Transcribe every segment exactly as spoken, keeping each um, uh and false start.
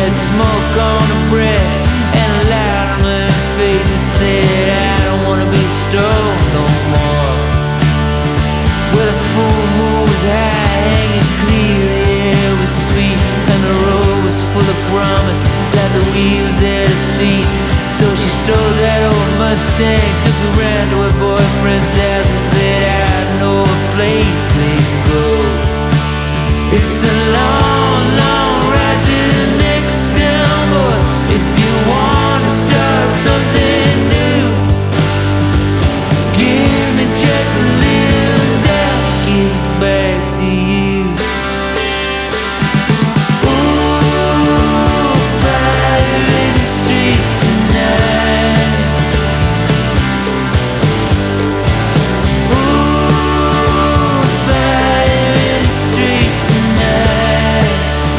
had smoke on the breath and a light on her face that said, I don't wanna be stoned no more. Well, the full moon was high, hanging clear, the air was sweet, and the road was full of promise, like the wheels at her feet. So she stole that old Mustang, took her round to her boyfriend's house and said, I know a place we can go. It's a long, long ride to the next town, but if you want to start something new, give me just a little and I'll give it back to you. Ooh, fire in the streets tonight. Ooh, fire in the streets tonight.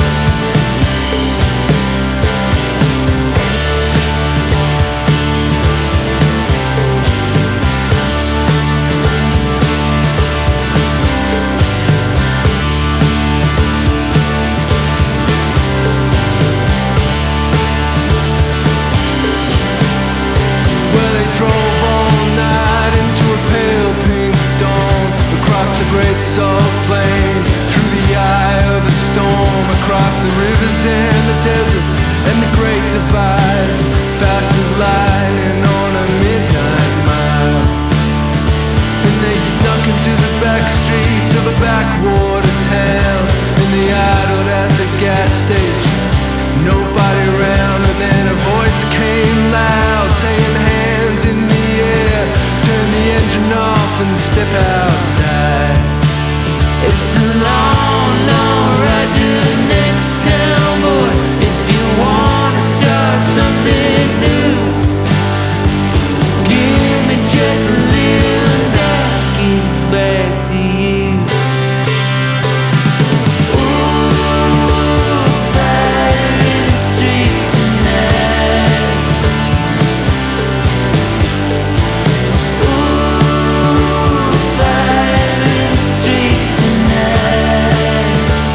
Well, they drove all night into a pale pink dawn, across the great salt plains, through the eye of a storm, across the rivers and the deserts and the great divide, fast as lightning on a midnight mile. And they snuck into the back streets of a backwater town, and they idled at the gas station, nobody around. And then a voice came loud saying, hands in the air, turn the engine off and step outside. It's a long, long ride to the next town, boy. If you want to start something new, give me just a little and I'll give it back to you. Ooh, fire in the streets tonight. Ooh, fire in the streets tonight.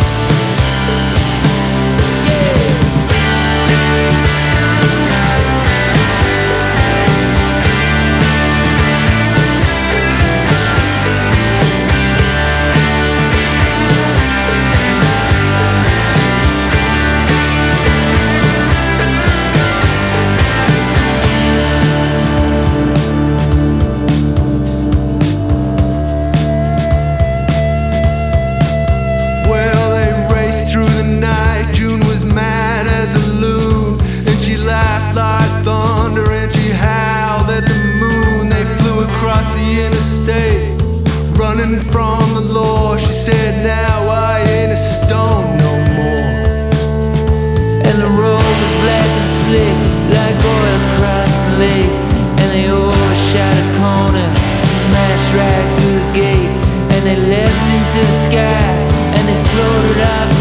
Well, they raced through the night. June was mad as a loon, and she laughed like thunder and she howled at the moon. They flew across the interstate, running from the law. She said, now I ain't a stone no more. And the road was black and slick, like oil across the lake. And they overshot a corner, smashed right through the gate. And they leapt into the sky, and they floated out